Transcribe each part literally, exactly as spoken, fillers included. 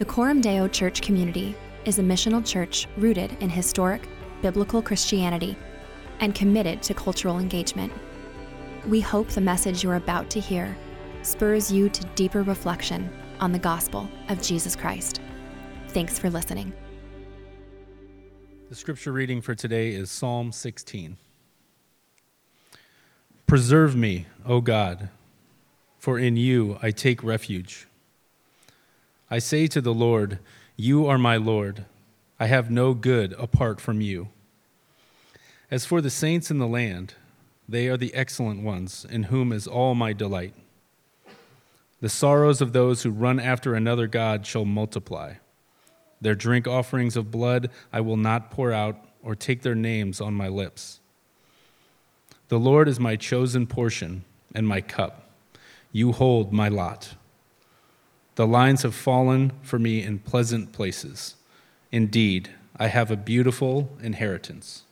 The Coram Deo Church community is a missional church rooted in historic, biblical Christianity and committed to cultural engagement. We hope the message you're about to hear spurs you to deeper reflection on the gospel of Jesus Christ. Thanks for listening. The scripture reading for today is Psalm sixteen. Preserve me, O God, for in you I take refuge. I say to the Lord, you are my Lord. I have no good apart from you. As for the saints in the land, they are the excellent ones, in whom is all my delight. The sorrows of those who run after another god shall multiply. Their drink offerings of blood I will not pour out, or take their names on my lips. The Lord is my chosen portion and my cup. You hold my lot. The lines have fallen for me in pleasant places. Indeed, I have a beautiful inheritance.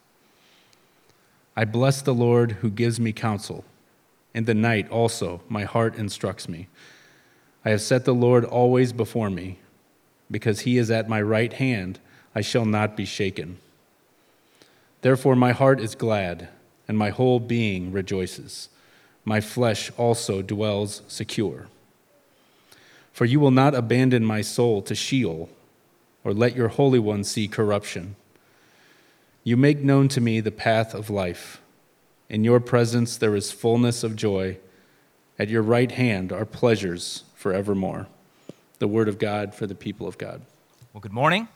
I bless the Lord who gives me counsel. In the night also my heart instructs me. I have set the Lord always before me. Because he is at my right hand, I shall not be shaken. Therefore my heart is glad, and my whole being rejoices. My flesh also dwells secure. For you will not abandon my soul to Sheol, or let your Holy One see corruption. You make known to me the path of life. In your presence there is fullness of joy. At your right hand are pleasures forevermore. The word of God for the people of God. Well, good morning.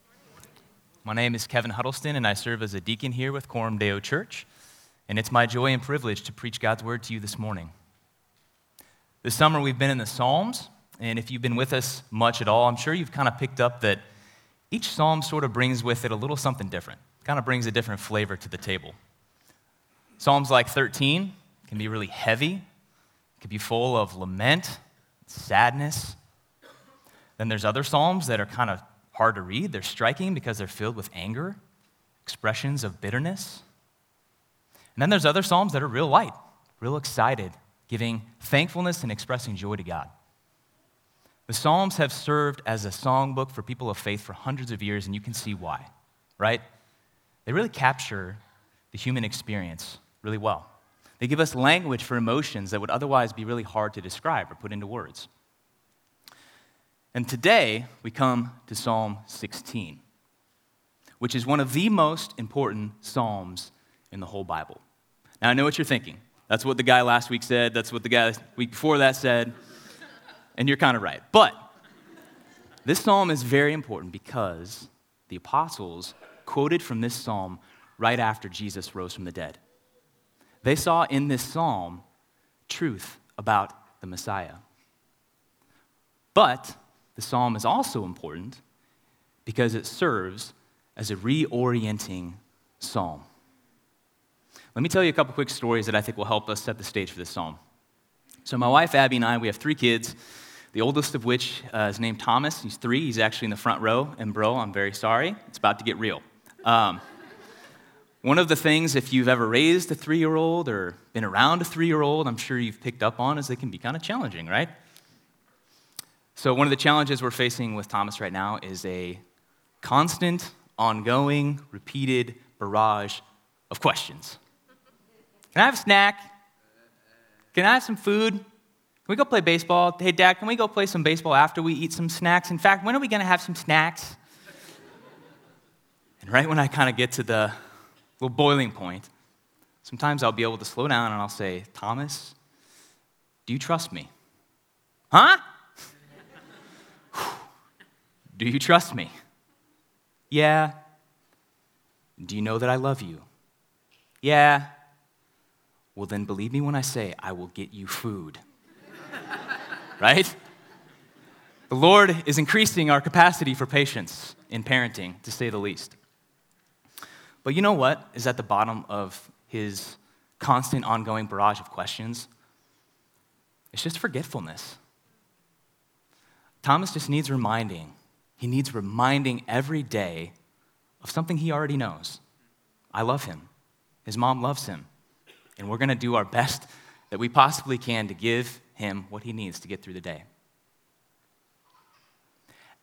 My name is Kevin Huddleston, and I serve as a deacon here with Coram Deo Church. And it's my joy and privilege to preach God's word to you this morning. This summer we've been in the Psalms. And if you've been with us much at all, I'm sure you've kind of picked up that each psalm sort of brings with it a little something different. Kind of brings a different flavor to the table. Psalms like thirteen can be really heavy. It can be full of lament, sadness. Then there's other psalms that are kind of hard to read. They're striking because they're filled with anger, expressions of bitterness. And then there's other psalms that are real light, real excited, giving thankfulness and expressing joy to God. The Psalms have served as a songbook for people of faith for hundreds of years, and you can see why, right? They really capture the human experience really well. They give us language for emotions that would otherwise be really hard to describe or put into words. And today, we come to Psalm sixteen, which is one of the most important psalms in the whole Bible. Now, I know what you're thinking. That's what the guy last week said. That's what the guy the week before that said. And you're kind of right. But this psalm is very important because the apostles quoted from this psalm right after Jesus rose from the dead. They saw in this psalm truth about the Messiah. But the psalm is also important because it serves as a reorienting psalm. Let me tell you a couple quick stories that I think will help us set the stage for this psalm. So my wife, Abby, and I, we have three kids. The oldest of which uh, is named Thomas. He's three. He's actually in the front row. And bro, I'm very sorry. It's about to get real. Um, one of the things, if you've ever raised a three-year-old or been around a three-year-old, I'm sure you've picked up on, is they can be kind of challenging, right? So one of the challenges we're facing with Thomas right now is a constant, ongoing, repeated barrage of questions. Can I have a snack? Can I have some food? Can we go play baseball? Hey, Dad, can we go play some baseball after we eat some snacks? In fact, when are we going to have some snacks? And right when I kind of get to the little boiling point, sometimes I'll be able to slow down and I'll say, Thomas, do you trust me? Huh? Do you trust me? Yeah. Do you know that I love you? Yeah. Well, then believe me when I say I will get you food. Right? The Lord is increasing our capacity for patience in parenting, to say the least. But you know what is at the bottom of his constant, ongoing barrage of questions? It's just forgetfulness. Thomas just needs reminding. He needs reminding every day of something he already knows. I love him. His mom loves him. And we're going to do our best that we possibly can to give him what he needs to get through the day.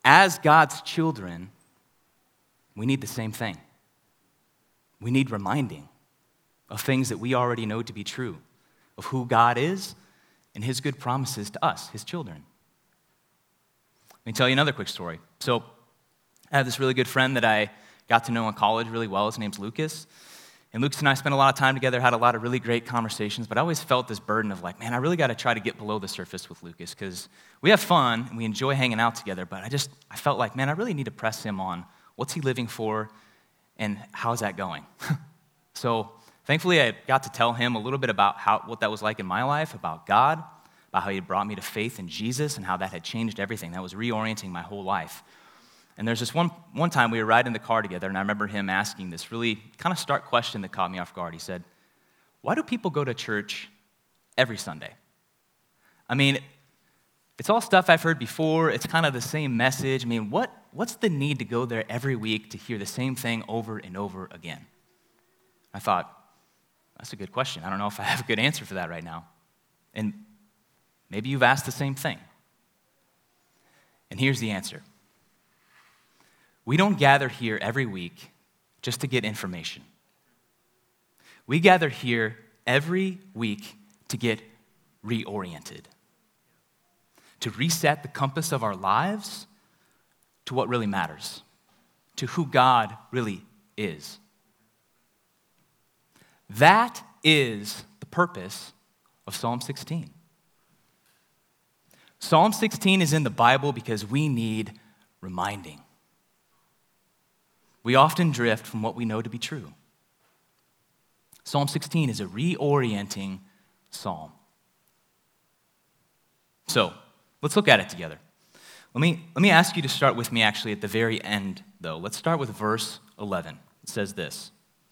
as God's children, we need the same thing. We need reminding of things that we already know to be true, of who God is and his good promises to us, his children. Let me tell you another quick story. So I have this really good friend that I got to know in college really well. His name's Lucas. And Lucas and I spent a lot of time together, had a lot of really great conversations, but I always felt this burden of like, man, I really got to try to get below the surface with Lucas because we have fun and we enjoy hanging out together, but I just, I felt like, man, I really need to press him on what's he living for and how's that going? So thankfully, I got to tell him a little bit about how, what that was like in my life, about God, about how he had brought me to faith in Jesus and how that had changed everything. That was reorienting my whole life. And there's this one, one time we were riding in the car together, and I remember him asking this really kind of stark question that caught me off guard. He said, why do people go to church every Sunday? I mean, it's all stuff I've heard before. It's kind of the same message. I mean, what, what's the need to go there every week to hear the same thing over and over again? I thought, that's a good question. I don't know if I have a good answer for that right now. And maybe you've asked the same thing. And here's the answer. We don't gather here every week just to get information. We gather here every week to get reoriented, to reset the compass of our lives to what really matters, to who God really is. That is the purpose of Psalm sixteen. Psalm sixteen is in the Bible because we need reminding. We often drift from what we know to be true. Psalm sixteen is a reorienting psalm. So, let's look at it together. Let me, let me ask you to start with me actually at the very end, though. Let's start with verse eleven. It says this.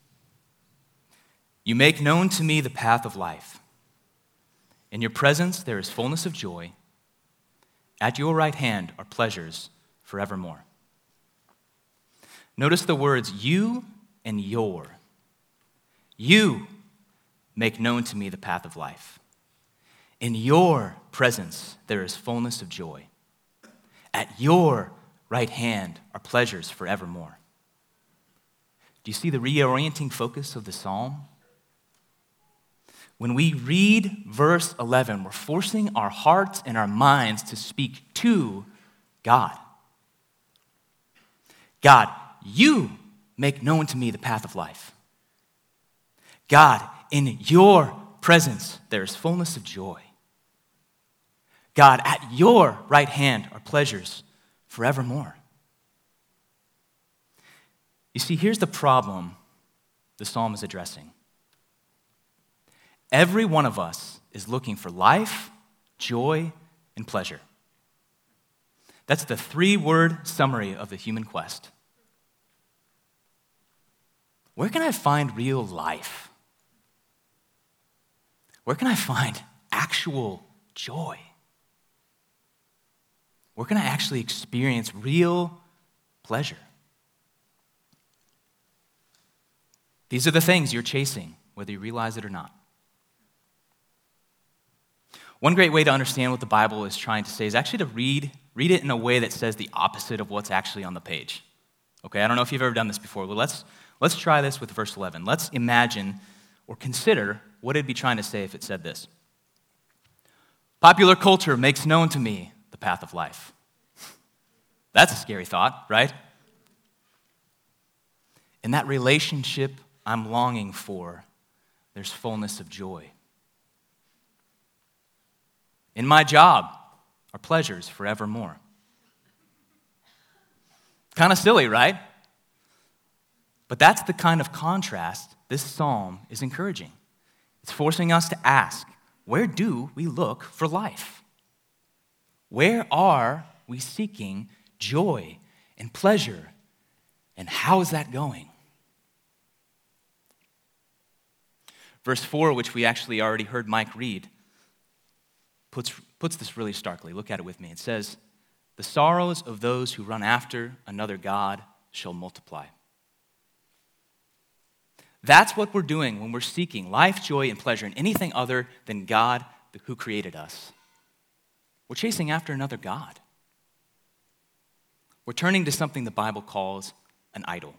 You make known to me the path of life. In your presence there is fullness of joy. At your right hand are pleasures forevermore. Notice the words you and your. You make known to me the path of life. In your presence there is fullness of joy. At your right hand are pleasures forevermore. Do you see the reorienting focus of the psalm? When we read verse eleven, we're forcing our hearts and our minds to speak to God. God, you make known to me the path of life. God, in your presence there is fullness of joy. God, at your right hand are pleasures forevermore. You see, here's the problem the psalm is addressing. Every one of us is looking for life, joy, and pleasure. That's the three-word summary of the human quest. Where can I find real life? Where can I find actual joy? Where can I actually experience real pleasure? These are the things you're chasing, whether you realize it or not. One great way to understand what the Bible is trying to say is actually to read, read it in a way that says the opposite of what's actually on the page. Okay, I don't know if you've ever done this before, but let's, let's try this with verse eleven. Let's imagine or consider what it'd be trying to say if it said this. Popular culture makes known to me the path of life. That's a scary thought, right? In that relationship I'm longing for, there's fullness of joy. In my job are pleasures forevermore. Kind of silly, right? But that's the kind of contrast this psalm is encouraging. It's forcing us to ask, where do we look for life? Where are we seeking joy and pleasure? And how is that going? Verse four, which we actually already heard Mike read, puts, puts this really starkly. Look at it with me. It says, the sorrows of those who run after another God shall multiply. That's what we're doing when we're seeking life, joy, and pleasure in anything other than God who created us. We're chasing after another God. We're turning to something the Bible calls an idol.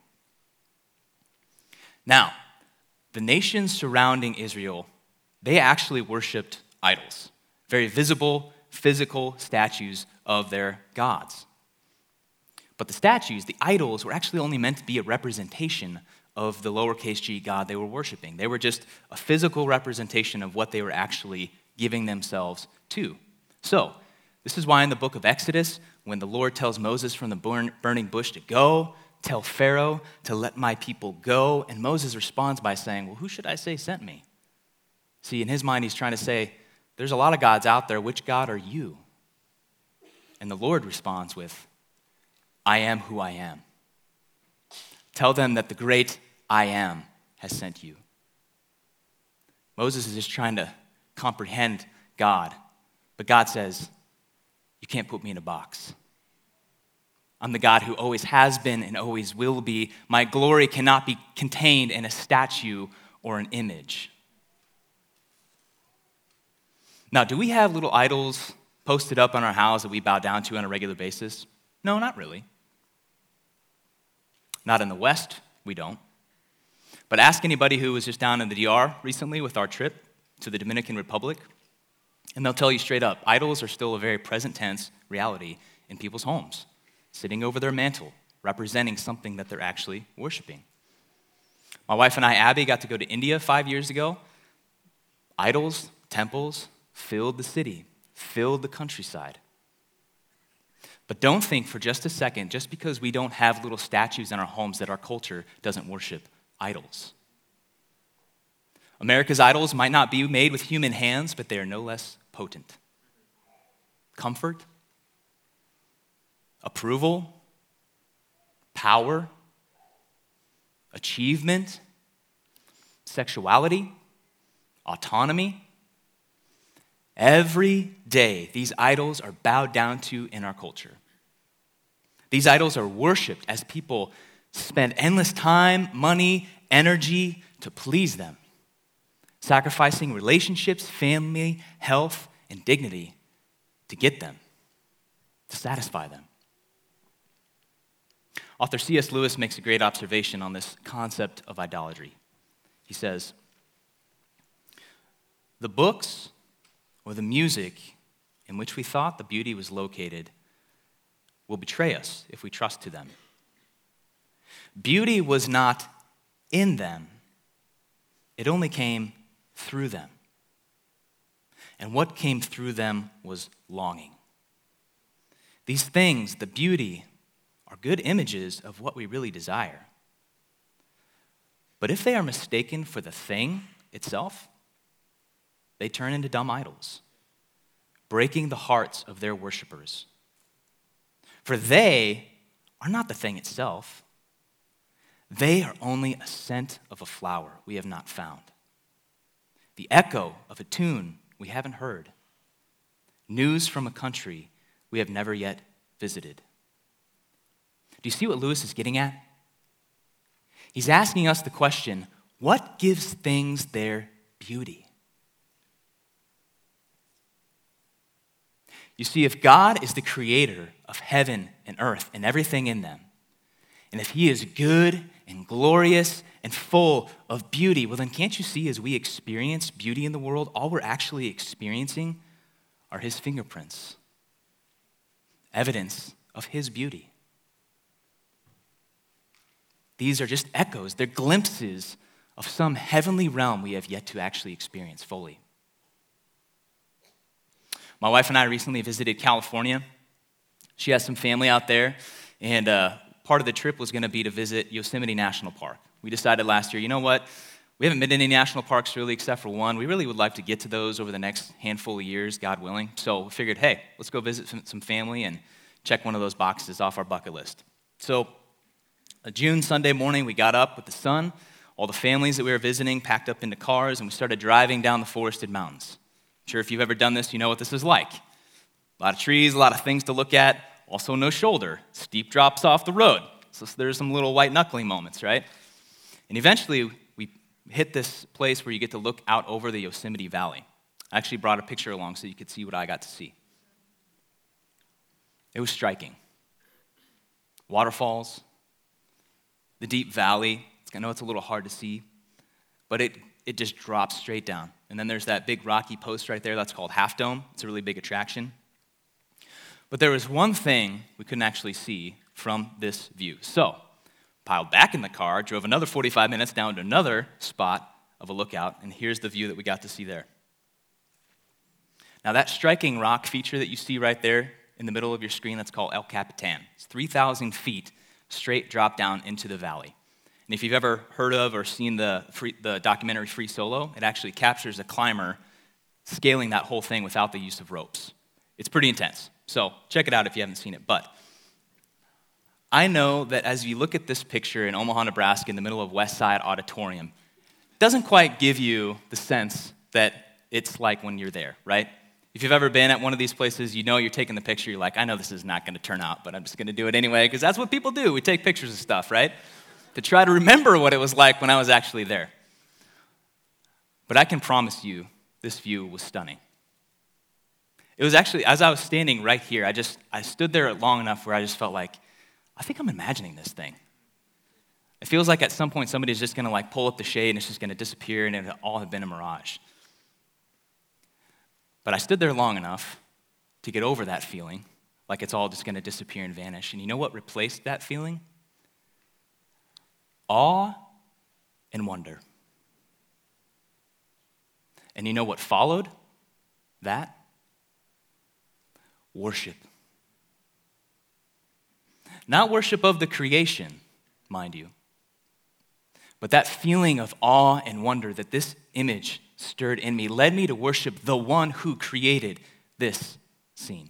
Now, the nations surrounding Israel, they actually worshiped idols, very visible, physical statues of their gods. But the statues, the idols, were actually only meant to be a representation of the lowercase g God they were worshiping. They were just a physical representation of what they were actually giving themselves to. So, this is why in the book of Exodus, when the Lord tells Moses from the burn, burning bush to go, tell Pharaoh to let my people go, and Moses responds by saying, well, who should I say sent me? See, in his mind, he's trying to say, there's a lot of gods out there. Which God are you? And the Lord responds with, I am who I am. Tell them that the great I am has sent you. Moses is just trying to comprehend God, but God says, you can't put me in a box. I'm the God who always has been and always will be. My glory cannot be contained in a statue or an image. Now, do we have little idols posted up on our house that we bow down to on a regular basis? No, not really. Not in the West, we don't. But ask anybody who was just down in the D R recently with our trip to the Dominican Republic, and they'll tell you straight up, idols are still a very present tense reality in people's homes, sitting over their mantle, representing something that they're actually worshiping. My wife and I, Abby, got to go to India five years ago. Idols, temples, filled the city, filled the countryside. But don't think for just a second, just because we don't have little statues in our homes, that our culture doesn't worship idols. America's idols might not be made with human hands, but they are no less potent. Comfort, approval, power, achievement, sexuality, autonomy. Every day, these idols are bowed down to in our culture. These idols are worshiped as people spend endless time, money, energy to please them, sacrificing relationships, family, health, and dignity to get them, to satisfy them. Author C S Lewis makes a great observation on this concept of idolatry. He says, the books or the music in which we thought the beauty was located will betray us if we trust to them. Beauty was not in them. It only came through them. And what came through them was longing. These things, the beauty, are good images of what we really desire. But if they are mistaken for the thing itself, they turn into dumb idols, breaking the hearts of their worshipers. For they are not the thing itself. They are only a scent of a flower we have not found, the echo of a tune we haven't heard, news from a country we have never yet visited. Do you see what Lewis is getting at? He's asking us the question, what gives things their beauty? You see, if God is the creator of heaven and earth and everything in them, and if he is good and glorious and full of beauty, well then can't you see as we experience beauty in the world, all we're actually experiencing are his fingerprints, evidence of his beauty. These are just echoes, they're glimpses of some heavenly realm we have yet to actually experience fully. My wife and I recently visited California. She has some family out there, and uh, part of the trip was going to be to visit Yosemite National Park. We decided last year, you know what? We haven't been to any national parks really except for one. We really would like to get to those over the next handful of years, God willing. So we figured, hey, let's go visit some, some family and check one of those boxes off our bucket list. So a June Sunday morning, we got up with the sun. All the families that we were visiting packed up into cars, and we started driving down the forested mountains. I'm sure if you've ever done this, you know what this is like. A lot of trees, a lot of things to look at, also no shoulder, steep drops off the road. So there's some little white knuckling moments, right? And eventually, we hit this place where you get to look out over the Yosemite Valley. I actually brought a picture along so you could see what I got to see. It was striking. waterfalls, the deep valley. I know it's a little hard to see, but it, it just drops straight down. And then there's that big rocky post right there. That's called Half Dome. It's a really big attraction. But there was one thing we couldn't actually see from this view. So, piled back in the car, drove another forty-five minutes down to another spot of a lookout, and here's the view that we got to see there. Now, that striking rock feature that you see right there in the middle of your screen, that's called El Capitan. It's three thousand feet straight drop down into the valley. And if you've ever heard of or seen the, free, the documentary Free Solo, it actually captures a climber scaling that whole thing without the use of ropes. It's pretty intense. So check it out if you haven't seen it. But I know that as you look at this picture in Omaha, Nebraska, in the middle of West Side Auditorium, it doesn't quite give you the sense that it's like when you're there, right? If you've ever been at one of these places, you know you're taking the picture, you're like, I know this is not going to turn out, but I'm just going to do it anyway, because that's what people do. We take pictures of stuff, right? To try to remember what it was like when I was actually there. But I can promise you, this view was stunning. It was actually, as I was standing right here, I just, I stood there long enough where I just felt like, I think I'm imagining this thing. It feels like at some point somebody's just going to like pull up the shade and it's just going to disappear and it'll all have been a mirage. But I stood there long enough to get over that feeling, like it's all just going to disappear and vanish. And you know what replaced that feeling? Awe and wonder. And you know what followed that? Worship. Not worship of the creation, mind you, but that feeling of awe and wonder that this image stirred in me led me to worship the one who created this scene.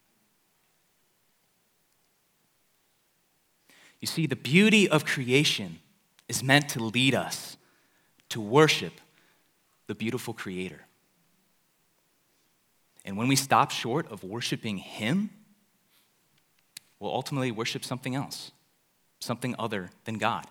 You see, the beauty of creation is meant to lead us to worship the beautiful Creator. And when we stop short of worshiping Him, we'll ultimately worship something else, something other than God.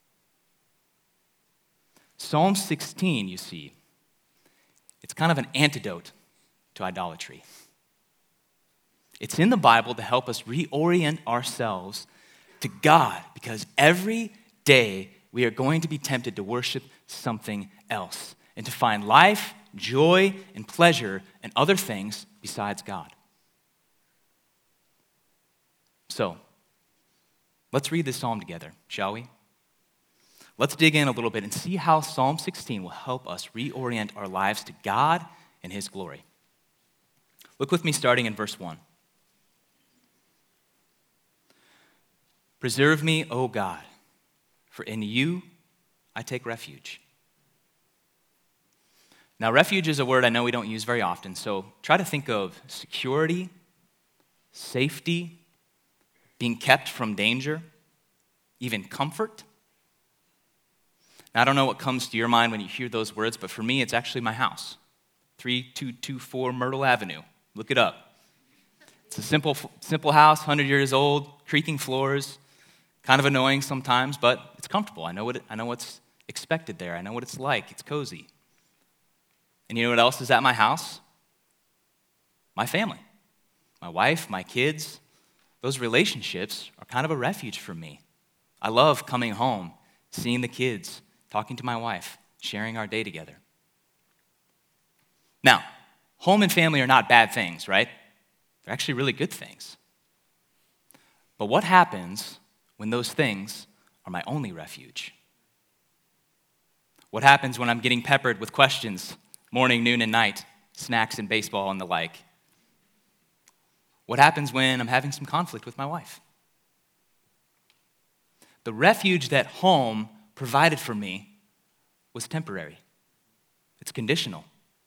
Psalm sixteen, you see, it's kind of an antidote to idolatry. It's in the Bible to help us reorient ourselves to God, because every day we are going to be tempted to worship something else and to find life, joy, and pleasure in other things besides God. So, let's read this psalm together, shall we? Let's dig in a little bit and see how Psalm sixteen will help us reorient our lives to God and His glory. Look with me starting in verse one. Preserve me, O God, for in you I take refuge. Now, refuge is a word I know we don't use very often, so try to think of security, safety, being kept from danger, even comfort. Now, I don't know what comes to your mind when you hear those words, but for me, it's actually my house, three two two four Myrtle Avenue. Look it up. It's a simple, simple house, one hundred years old, creaking floors, kind of annoying sometimes, but it's comfortable. I know what it, I know what's expected there. I know what it's like. It's cozy. And you know what else is at my house? My family. My wife, my kids. Those relationships are kind of a refuge for me. I love coming home, seeing the kids, talking to my wife, sharing our day together. Now, home and family are not bad things, right? They're actually really good things. But what happens when those things are my only refuge? What happens when I'm getting peppered with questions morning, noon, and night, snacks and baseball and the like? What happens when I'm having some conflict with my wife? The refuge that home provided for me was temporary. It's conditional.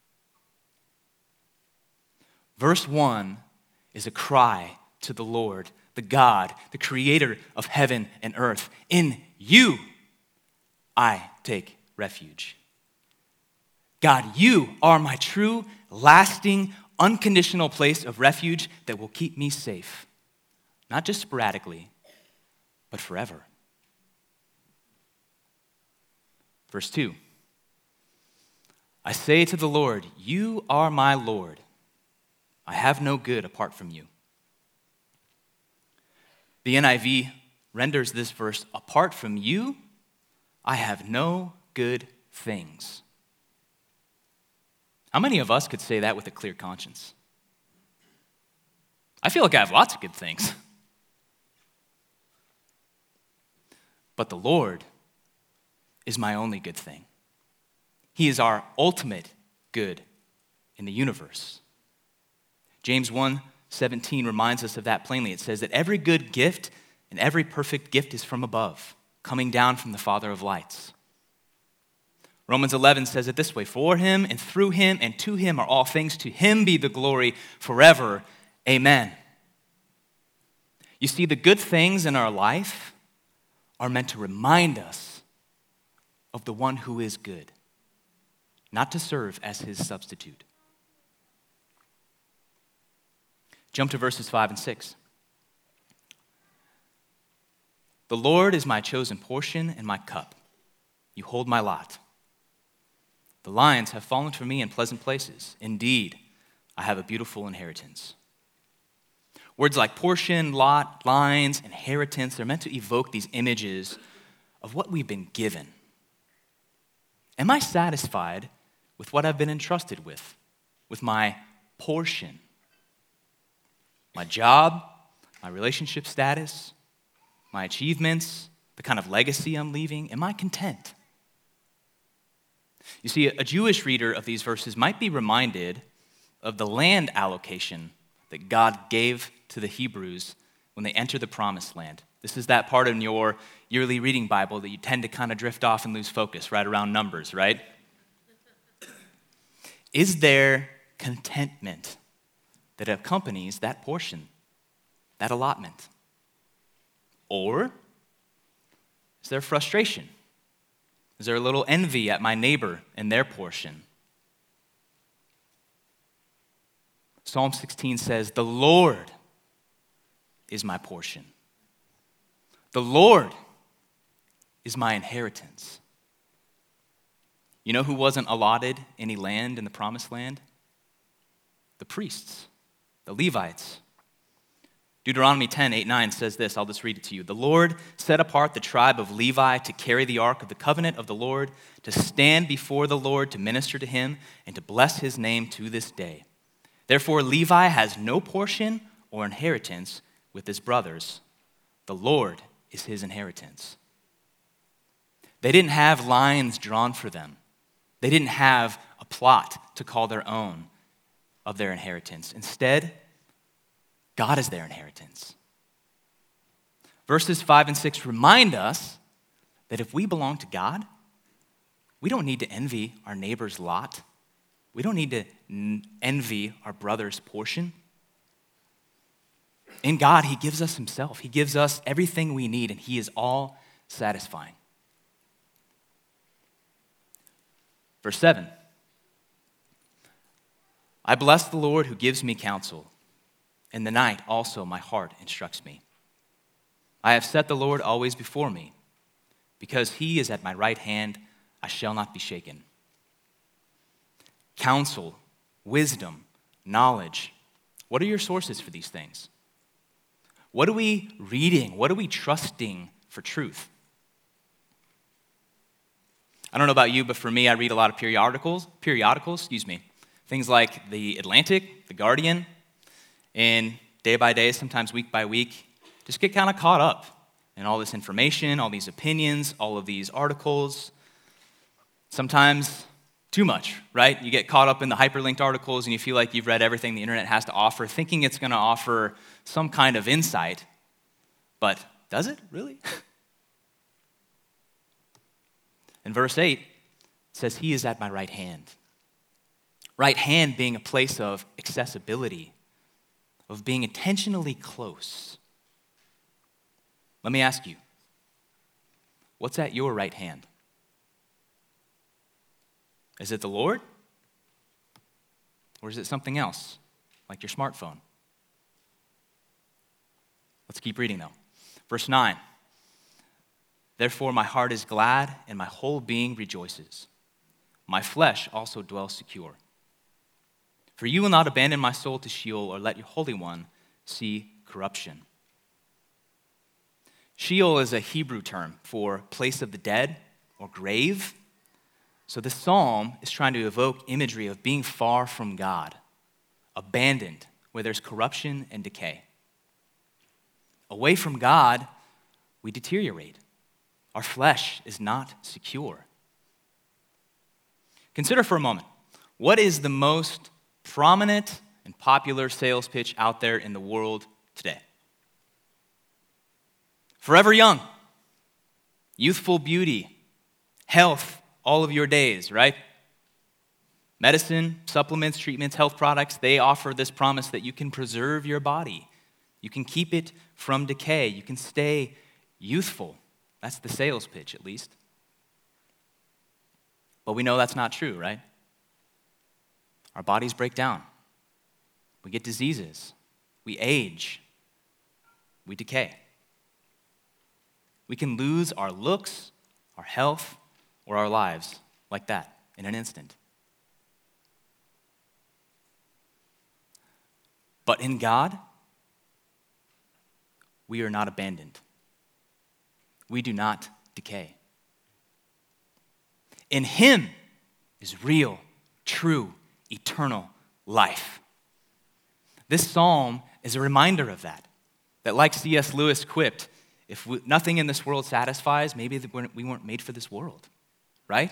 Verse one is a cry to the Lord, the God, the creator of heaven and earth. In you, I take refuge. God, you are my true, lasting, unconditional place of refuge that will keep me safe. Not just sporadically, but forever. Verse two. I say to the Lord, you are my Lord. I have no good apart from you. The N I V renders this verse, apart from you, I have no good things. How many of us could say that with a clear conscience? I feel like I have lots of good things. But the Lord is my only good thing. He is our ultimate good in the universe. James one seventeen reminds us of that plainly. It says that every good gift and every perfect gift is from above, coming down from the Father of lights. Romans eleven says it this way, for him and through him and to him are all things. To him be the glory forever. Amen. You see, the good things in our life are meant to remind us of the one who is good, not to serve as his substitute. Jump to verses five and six. The Lord is my chosen portion and my cup. You hold my lot. The lions have fallen for me in pleasant places. Indeed, I have a beautiful inheritance. Words like portion, lot, lines, inheritance, they're meant to evoke these images of what we've been given. Am I satisfied with what I've been entrusted with, with my portion? My job, my relationship status, my achievements, the kind of legacy I'm leaving, am I content? You see, a Jewish reader of these verses might be reminded of the land allocation that God gave to the Hebrews when they entered the promised land. This is that part in your yearly reading Bible that you tend to kind of drift off and lose focus right around Numbers, right? Is there contentment that accompanies that portion, that allotment? Or is there frustration? Is there a little envy at my neighbor and their portion? Psalm sixteen says, the Lord is my portion. The Lord is my inheritance. You know who wasn't allotted any land in the promised land? The priests, the Levites. Deuteronomy ten, eight, nine says this, I'll just read it to you. The Lord set apart the tribe of Levi to carry the ark of the covenant of the Lord, to stand before the Lord, to minister to him, and to bless his name to this day. Therefore, Levi has no portion or inheritance with his brothers. The Lord is his inheritance. They didn't have lines drawn for them. They didn't have a plot to call their own of their inheritance. Instead, God is their inheritance. Verses five and six remind us that if we belong to God, we don't need to envy our neighbor's lot. We don't need to envy our brother's portion. In God, he gives us himself. He gives us everything we need, and he is all satisfying. Verse seven. I bless the Lord who gives me counsel. In the night also my heart instructs me. I have set the Lord always before me. Because he is at my right hand, I shall not be shaken. Counsel, wisdom, knowledge. What are your sources for these things? What are we reading? What are we trusting for truth? I don't know about you, but for me, I read a lot of periodicals, periodicals, excuse me. Things like The Atlantic, The Guardian, and day by day, sometimes week by week, just get kind of caught up in all this information, all these opinions, all of these articles. Sometimes too much, right? You get caught up in the hyperlinked articles and you feel like you've read everything the internet has to offer, thinking it's going to offer some kind of insight. But does it really? In verse eight, it says, he is at my right hand. Right hand being a place of accessibility, of being intentionally close. Let me ask you, what's at your right hand? Is it the Lord? Or is it something else, like your smartphone? Let's keep reading though. Verse nine. Therefore my heart is glad and my whole being rejoices. My flesh also dwells secure. For you will not abandon my soul to Sheol or let your Holy One see corruption. Sheol is a Hebrew term for place of the dead or grave. So this psalm is trying to evoke imagery of being far from God, abandoned, where there's corruption and decay. Away from God, we deteriorate. Our flesh is not secure. Consider for a moment, what is the most prominent and popular sales pitch out there in the world today? Forever young, youthful beauty, health all of your days, right? Medicine, supplements, treatments, health products, they offer this promise that you can preserve your body. You can keep it from decay. You can stay youthful. That's the sales pitch, at least. But we know that's not true, right? Our bodies break down. We get diseases. We age. We decay. We can lose our looks, our health, or our lives like that in an instant. But in God, we are not abandoned. We do not decay. In Him is real, true, eternal life. This psalm is a reminder of that. That like C S Lewis quipped, if we, nothing in this world satisfies, maybe we weren't made for this world, right?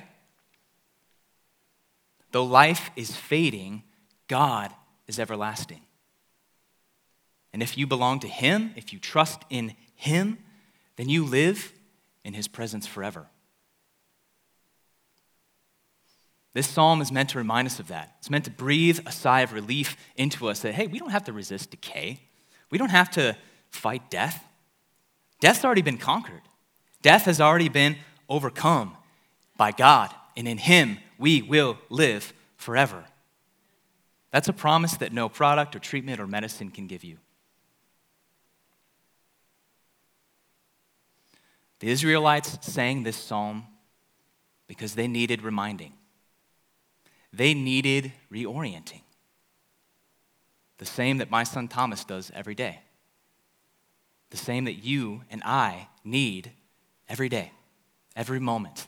Though life is fading, God is everlasting. And if you belong to Him, if you trust in Him, then you live in His presence forever. This psalm is meant to remind us of that. It's meant to breathe a sigh of relief into us that, hey, we don't have to resist decay. We don't have to fight death. Death's already been conquered. Death has already been overcome by God, and in Him we will live forever. That's a promise that no product or treatment or medicine can give you. The Israelites sang this psalm because they needed reminding. They needed reorienting. The same that my son Thomas does every day. The same that you and I need every day, every moment.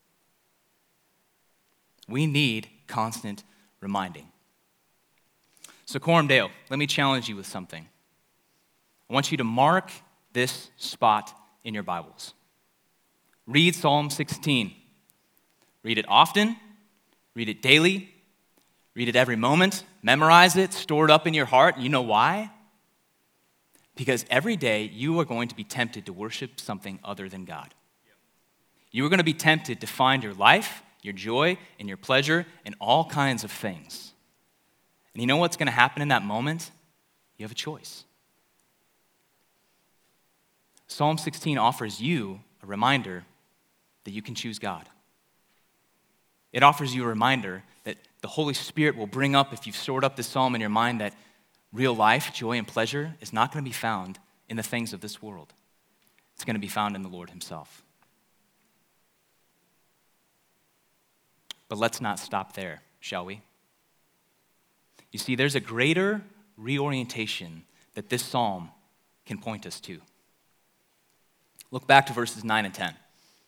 We need constant reminding. So, Coram Deo, let me challenge you with something. I want you to mark this spot in your Bibles. Read Psalm sixteen. Read it often. Read it daily. Read it every moment. Memorize it. Store it up in your heart. You know why? Because every day you are going to be tempted to worship something other than God. You are going to be tempted to find your life, your joy, and your pleasure in all kinds of things. And you know what's going to happen in that moment? You have a choice. Psalm sixteen offers you a reminder that you can choose God. It offers you a reminder that the Holy Spirit will bring up, if you've stored up this psalm in your mind, that real life, joy, and pleasure is not going to be found in the things of this world. It's going to be found in the Lord Himself. But let's not stop there, shall we? You see, there's a greater reorientation that this psalm can point us to. Look back to verses nine and ten.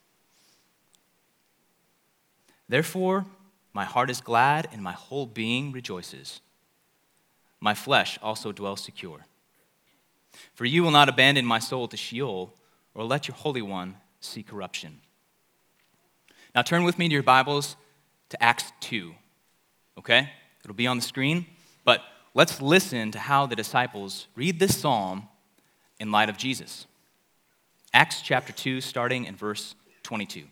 Therefore, my heart is glad and my whole being rejoices. My flesh also dwells secure. For you will not abandon my soul to Sheol or let your Holy One see corruption. Now turn with me to your Bibles to Acts two, okay? It'll be on the screen, but let's listen to how the disciples read this psalm in light of Jesus. Acts chapter two, starting in verse twenty-two.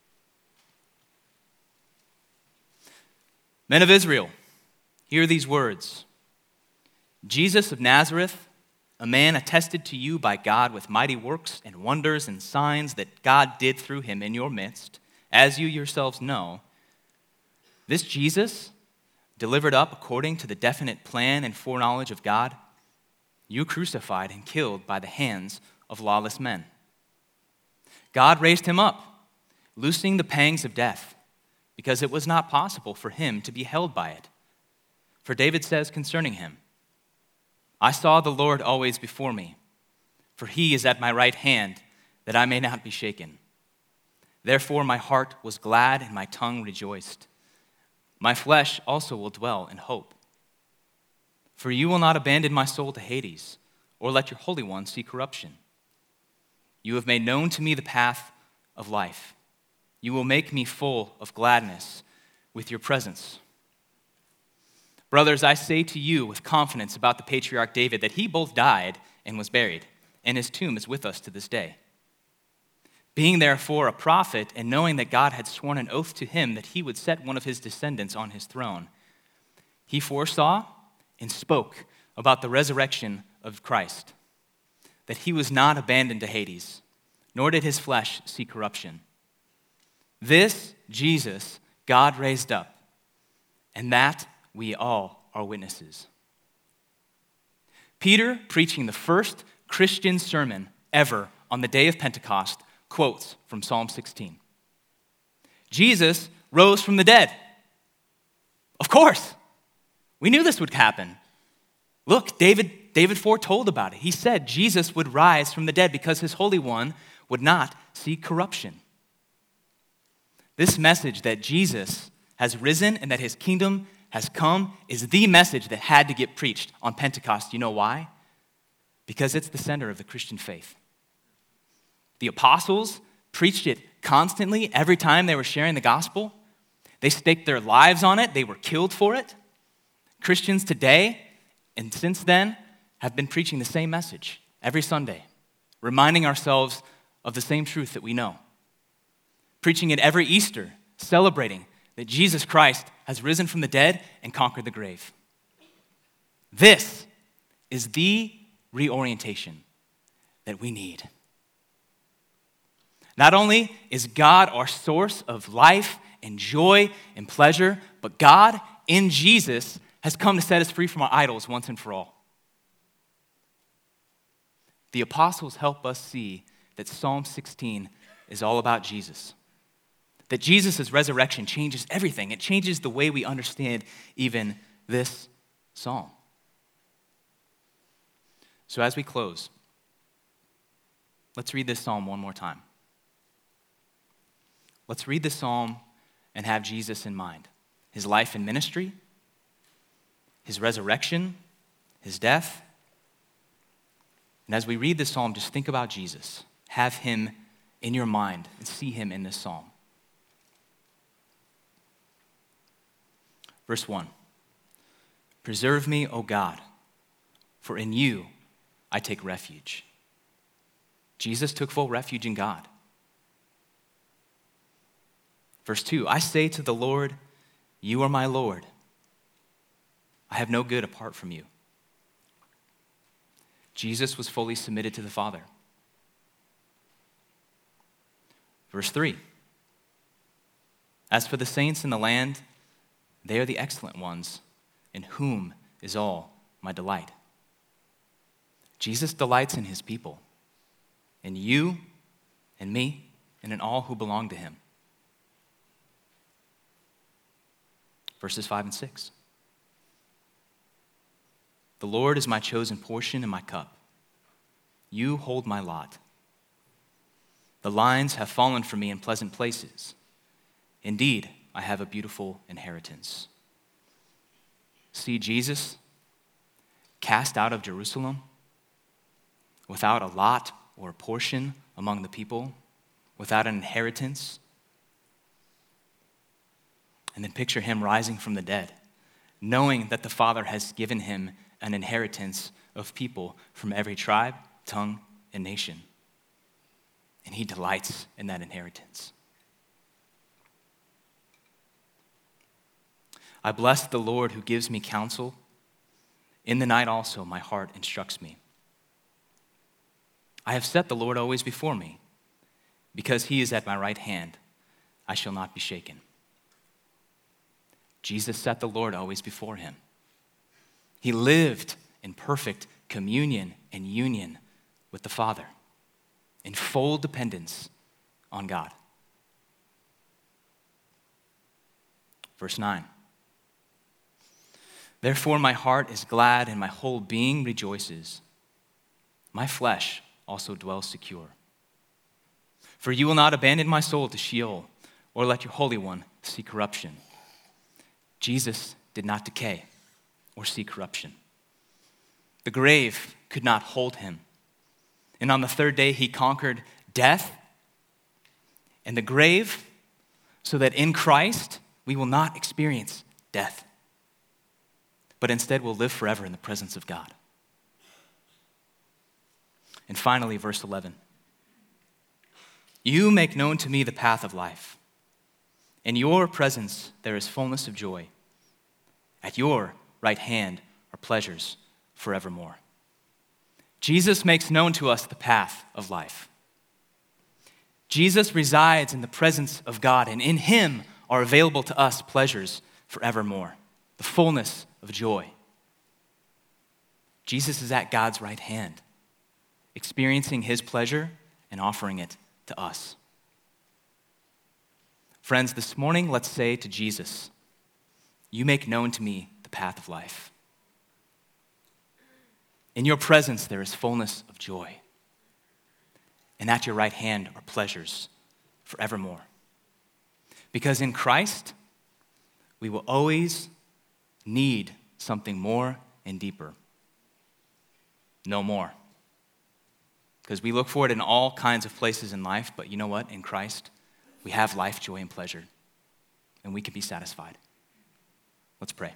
Men of Israel, hear these words. Jesus of Nazareth, a man attested to you by God with mighty works and wonders and signs that God did through him in your midst, as you yourselves know. This Jesus, delivered up according to the definite plan and foreknowledge of God, you crucified and killed by the hands of lawless men. God raised him up, loosing the pangs of death, because it was not possible for him to be held by it. For David says concerning him, I saw the Lord always before me, for he is at my right hand, that I may not be shaken. Therefore my heart was glad and my tongue rejoiced. My flesh also will dwell in hope. For you will not abandon my soul to Hades, or let your Holy One see corruption. You have made known to me the path of life. You will make me full of gladness with your presence. Brothers, I say to you with confidence about the patriarch David that he both died and was buried, and his tomb is with us to this day. Being therefore a prophet, and knowing that God had sworn an oath to him that he would set one of his descendants on his throne, he foresaw and spoke about the resurrection of Christ, that he was not abandoned to Hades, nor did his flesh see corruption. This Jesus God raised up, and that we all are witnesses. Peter, preaching the first Christian sermon ever on the day of Pentecost, quotes from Psalm sixteen. Jesus rose from the dead. Of course. We knew this would happen. Look, David, David foretold about it. He said Jesus would rise from the dead because his Holy One would not see corruption. This message that Jesus has risen and that his kingdom has come is the message that had to get preached on Pentecost. You know why? Because it's the center of the Christian faith. The apostles preached it constantly every time they were sharing the gospel. They staked their lives on it. They were killed for it. Christians today, and since then, have been preaching the same message every Sunday, reminding ourselves of the same truth that we know. Preaching it every Easter, celebrating that Jesus Christ has risen from the dead and conquered the grave. This is the reorientation that we need. Not only is God our source of life and joy and pleasure, but God in Jesus has come to set us free from our idols once and for all. The apostles help us see that Psalm sixteen is all about Jesus. That Jesus' resurrection changes everything. It changes the way we understand even this psalm. So as we close, let's read this psalm one more time. Let's read this psalm and have Jesus in mind. His life and ministry, his resurrection, his death. And as we read this psalm, just think about Jesus. Have him in your mind and see him in this psalm. Verse one, preserve me, O God, for in you I take refuge. Jesus took full refuge in God. Verse two, I say to the Lord, you are my Lord. I have no good apart from you. Jesus was fully submitted to the Father. Verse three, as for the saints in the land, they are the excellent ones, in whom is all my delight. Jesus delights in his people, in you, in me, and in all who belong to him. Verses five and six. The Lord is my chosen portion and my cup. You hold my lot. The lines have fallen for me in pleasant places. Indeed, I have a beautiful inheritance. See Jesus cast out of Jerusalem without a lot or a portion among the people, without an inheritance. And then picture him rising from the dead, knowing that the Father has given him an inheritance of people from every tribe, tongue, and nation. And he delights in that inheritance. I bless the Lord who gives me counsel. In the night also my heart instructs me. I have set the Lord always before me. Because he is at my right hand, I shall not be shaken. Jesus set the Lord always before him. He lived in perfect communion and union with the Father, in full dependence on God. Verse nine. Therefore my heart is glad and my whole being rejoices. My flesh also dwells secure. For you will not abandon my soul to Sheol, or let your Holy One see corruption. Jesus did not decay or see corruption. The grave could not hold him. And on the third day, he conquered death and the grave, so that in Christ we will not experience death, but instead will live forever in the presence of God. And finally, verse eleven. You make known to me the path of life. In your presence there is fullness of joy. At your right hand are pleasures forevermore. Jesus makes known to us the path of life. Jesus resides in the presence of God, and in him are available to us pleasures forevermore, the fullness of joy. Jesus is at God's right hand, experiencing his pleasure and offering it to us. Friends, this morning, let's say to Jesus, you make known to me the path of life. In your presence, there is fullness of joy. And at your right hand are pleasures forevermore. Because in Christ, we will always need something more and deeper. No more. Because we look for it in all kinds of places in life, but you know what? In Christ, we have life, joy, and pleasure, and we can be satisfied. Let's pray.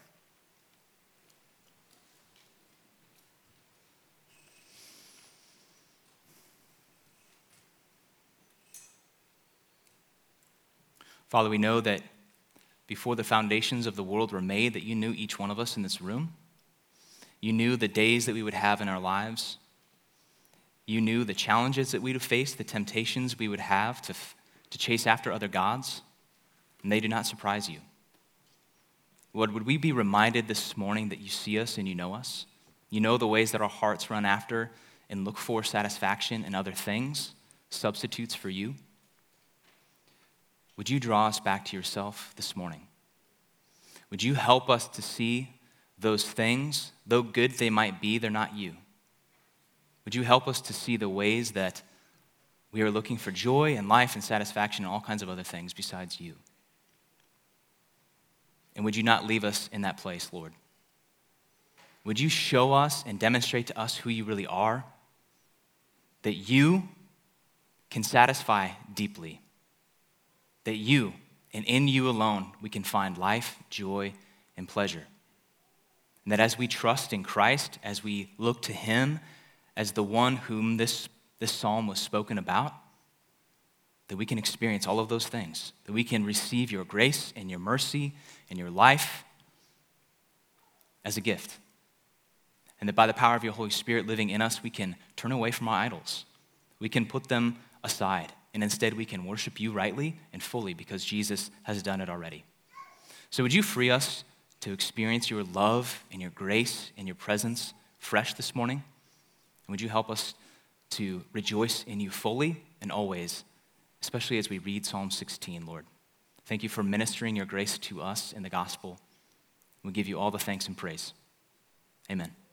Father, we know that before the foundations of the world were made, that you knew each one of us in this room. You knew the days that we would have in our lives. You knew the challenges that we would face, the temptations we would have to, to chase after other gods, and they do not surprise you. Lord, would we be reminded this morning that you see us and you know us? You know the ways that our hearts run after and look for satisfaction in other things, substitutes for you. Would you draw us back to yourself this morning? Would you help us to see those things, though good they might be, they're not you? Would you help us to see the ways that we are looking for joy and life and satisfaction and all kinds of other things besides you? And would you not leave us in that place, Lord? Would you show us and demonstrate to us who you really are? That you can satisfy deeply. That you, and in you alone, we can find life, joy, and pleasure. And that as we trust in Christ, as we look to him as the one whom this, this psalm was spoken about, that we can experience all of those things, that we can receive your grace and your mercy and your life as a gift. And that by the power of your Holy Spirit living in us, we can turn away from our idols. We can put them aside. And instead, we can worship you rightly and fully because Jesus has done it already. So would you free us to experience your love and your grace and your presence fresh this morning? And would you help us to rejoice in you fully and always, especially as we read Psalm sixteen, Lord. Thank you for ministering your grace to us in the gospel. We give you all the thanks and praise. Amen.